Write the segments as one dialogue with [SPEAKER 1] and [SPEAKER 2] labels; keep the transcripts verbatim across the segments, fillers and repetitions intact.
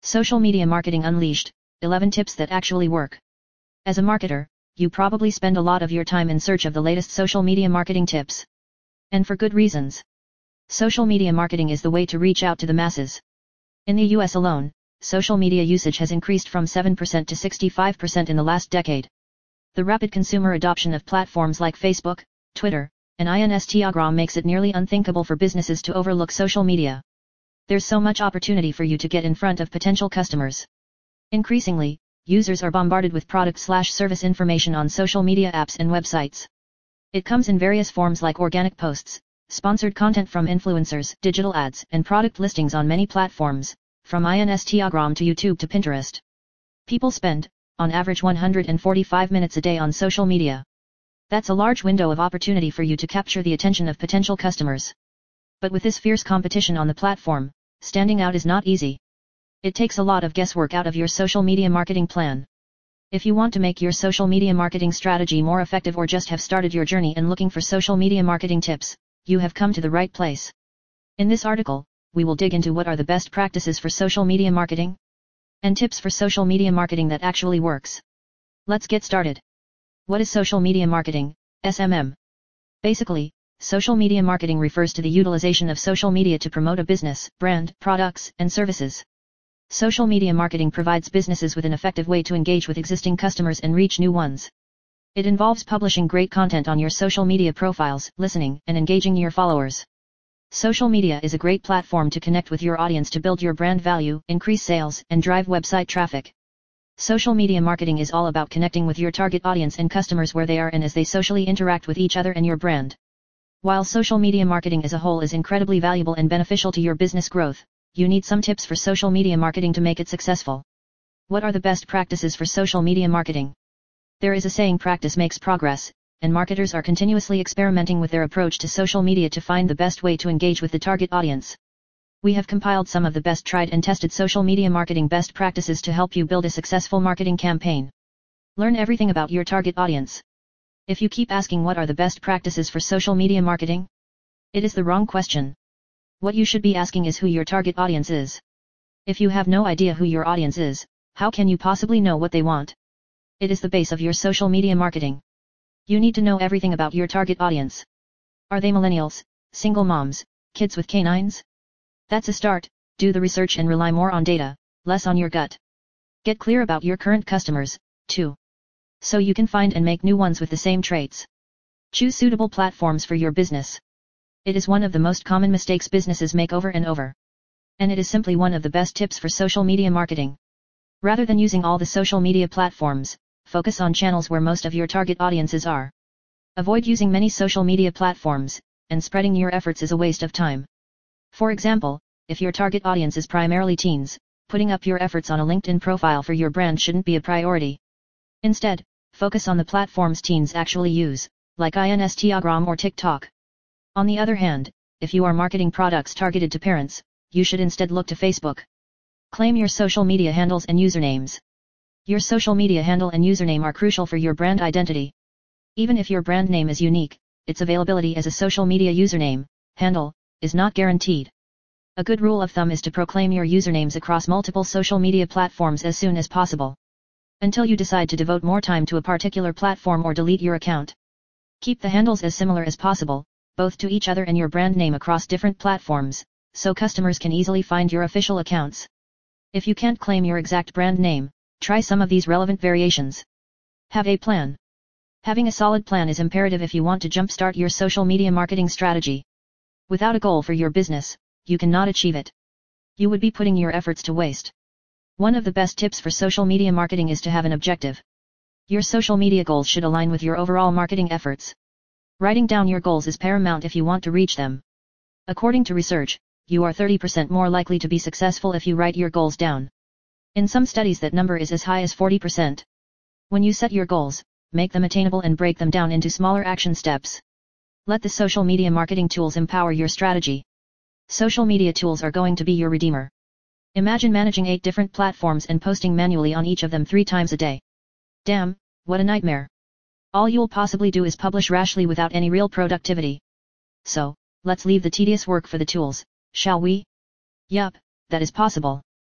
[SPEAKER 1] Social Media Marketing Unleashed, eleven Tips that Actually Work. As a marketer, you probably spend a lot of your time in search of the latest social media marketing tips. And for good reasons. Social media marketing is the way to reach out to the masses. In the U S alone, social media usage has increased from seven percent to sixty-five percent in the last decade. The rapid consumer adoption of platforms like Facebook, Twitter, and Instagram makes it nearly unthinkable for businesses to overlook social media. There's so much opportunity for you to get in front of potential customers. Increasingly, users are bombarded with product/service information on social media apps and websites. It comes in various forms like organic posts, sponsored content from influencers, digital ads, and product listings on many platforms, from Instagram to YouTube to Pinterest. People spend, on average, one hundred forty-five minutes a day on social media. That's a large window of opportunity for you to capture the attention of potential customers. But with this fierce competition on the platform, standing out is not easy. It takes a lot of guesswork out of your social media marketing plan. If you want to make your social media marketing strategy more effective or just have started your journey and looking for social media marketing tips, you have come to the right place. In this article, we will dig into what are the best practices for social media marketing and tips for social media marketing that actually works. Let's get started. What is social media marketing, S M M? Basically, social media marketing refers to the utilization of social media to promote a business, brand, products, and services. Social media marketing provides businesses with an effective way to engage with existing customers and reach new ones. It involves publishing great content on your social media profiles, listening, and engaging your followers. Social media is a great platform to connect with your audience to build your brand value, increase sales, and drive website traffic. Social media marketing is all about connecting with your target audience and customers where they are and as they socially interact with each other and your brand. While social media marketing as a whole is incredibly valuable and beneficial to your business growth, you need some tips for social media marketing to make it successful. What are the best practices for social media marketing? There is a saying, practice makes progress, and marketers are continuously experimenting with their approach to social media to find the best way to engage with the target audience. We have compiled some of the best tried and tested social media marketing best practices to help you build a successful marketing campaign. Learn everything about your target audience. If you keep asking what are the best practices for social media marketing, it is the wrong question. What you should be asking is who your target audience is. If you have no idea who your audience is, how can you possibly know what they want? It is the base of your social media marketing. You need to know everything about your target audience. Are they millennials, single moms, kids with canines? That's a start. Do the research and rely more on data, less on your gut. Get clear about your current customers, too, so you can find and make new ones with the same traits. Choose suitable platforms for your business. It is one of the most common mistakes businesses make over and over. And it is simply one of the best tips for social media marketing. Rather than using all the social media platforms, focus on channels where most of your target audiences are. Avoid using many social media platforms, and spreading your efforts is a waste of time. For example, if your target audience is primarily teens, putting up your efforts on a LinkedIn profile for your brand shouldn't be a priority. Instead, focus on the platforms teens actually use, like Instagram or TikTok. On the other hand, if you are marketing products targeted to parents, you should instead look to Facebook. Claim your social media handles and usernames. Your social media handle and username are crucial for your brand identity. Even if your brand name is unique, its availability as a social media username, handle, is not guaranteed. A good rule of thumb is to proclaim your usernames across multiple social media platforms as soon as possible. Until you decide to devote more time to a particular platform or delete your account. Keep the handles as similar as possible, both to each other and your brand name across different platforms, so customers can easily find your official accounts. If you can't claim your exact brand name, try some of these relevant variations. Have a plan. Having a solid plan is imperative if you want to jumpstart your social media marketing strategy. Without a goal for your business, you cannot achieve it. You would be putting your efforts to waste. One of the best tips for social media marketing is to have an objective. Your social media goals should align with your overall marketing efforts. Writing down your goals is paramount if you want to reach them. According to research, you are thirty percent more likely to be successful if you write your goals down. In some studies that number is as high as forty percent. When you set your goals, make them attainable and break them down into smaller action steps. Let the social media marketing tools empower your strategy. Social media tools are going to be your redeemer. Imagine managing eight different platforms and posting manually on each of them three times a day. Damn, what a nightmare. All you'll possibly do is publish rashly without any real productivity. So, let's leave the tedious work for the tools, shall we? Yup, that is possible.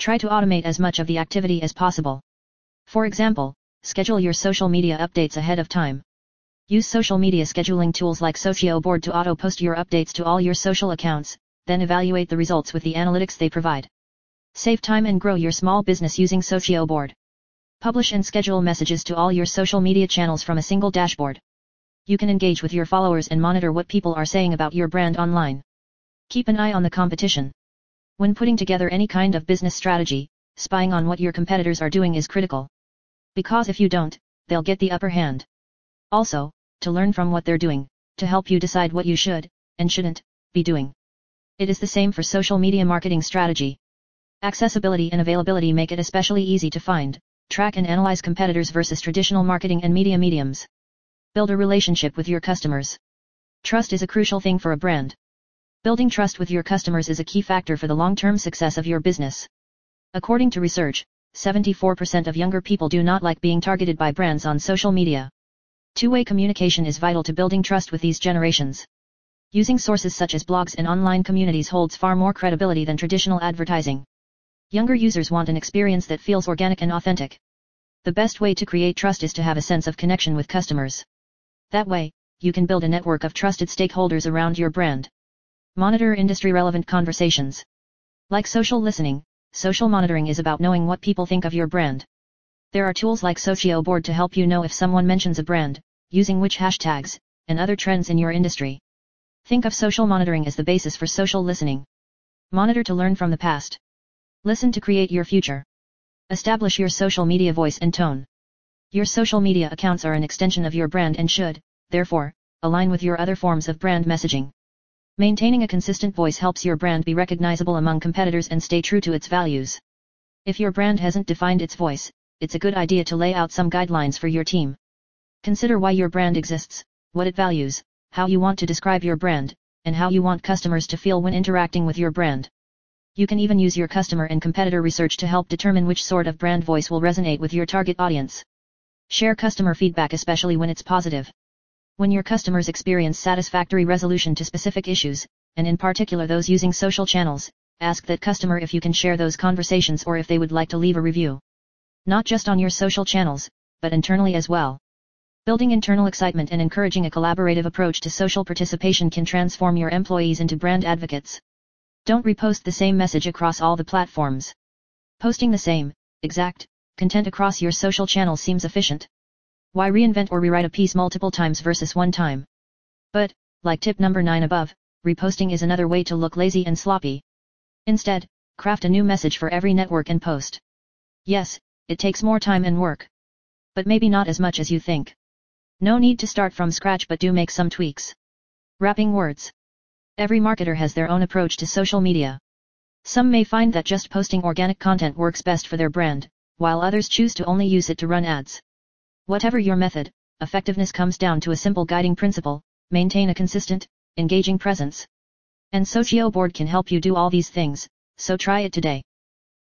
[SPEAKER 1] Try to automate as much of the activity as possible. For example, schedule your social media updates ahead of time. Use social media scheduling tools like SocioBoard to auto-post your updates to all your social accounts, then evaluate the results with the analytics they provide. Save time and grow your small business using SocioBoard. Publish and schedule messages to all your social media channels from a single dashboard. You can engage with your followers and monitor what people are saying about your brand online. Keep an eye on the competition. When putting together any kind of business strategy, spying on what your competitors are doing is critical. Because if you don't, they'll get the upper hand. Also, to learn from what they're doing, to help you decide what you should, and shouldn't, be doing. It is the same for social media marketing strategy. Accessibility and availability make it especially easy to find, track and analyze competitors versus traditional marketing and media mediums. Build a relationship with your customers. Trust is a crucial thing for a brand. Building trust with your customers is a key factor for the long-term success of your business. According to research, seventy-four percent of younger people do not like being targeted by brands on social media. Two-way communication is vital to building trust with these generations. Using sources such as blogs and online communities holds far more credibility than traditional advertising. Younger users want an experience that feels organic and authentic. The best way to create trust is to have a sense of connection with customers. That way, you can build a network of trusted stakeholders around your brand. Monitor industry-relevant conversations. Like social listening, social monitoring is about knowing what people think of your brand. There are tools like SocioBoard to help you know if someone mentions a brand, using which hashtags, and other trends in your industry. Think of social monitoring as the basis for social listening. Monitor to learn from the past. Listen to create your future. Establish your social media voice and tone. Your social media accounts are an extension of your brand and should, therefore, align with your other forms of brand messaging. Maintaining a consistent voice helps your brand be recognizable among competitors and stay true to its values. If your brand hasn't defined its voice, it's a good idea to lay out some guidelines for your team. Consider why your brand exists, what it values, how you want to describe your brand, and how you want customers to feel when interacting with your brand. You can even use your customer and competitor research to help determine which sort of brand voice will resonate with your target audience. Share customer feedback, especially when it's positive. When your customers experience satisfactory resolution to specific issues, and in particular those using social channels, ask that customer if you can share those conversations or if they would like to leave a review. Not just on your social channels, but internally as well. Building internal excitement and encouraging a collaborative approach to social participation can transform your employees into brand advocates. Don't repost the same message across all the platforms. Posting the same, exact, content across your social channels seems efficient. Why reinvent or rewrite a piece multiple times versus one time? But, like tip number nine above, reposting is another way to look lazy and sloppy. Instead, craft a new message for every network and post. Yes, it takes more time and work. But maybe not as much as you think. No need to start from scratch, but do make some tweaks. Wrapping words. Every marketer has their own approach to social media. Some may find that just posting organic content works best for their brand, while others choose to only use it to run ads. Whatever your method, effectiveness comes down to a simple guiding principle: maintain a consistent, engaging presence. And SocioBoard can help you do all these things, so try it today.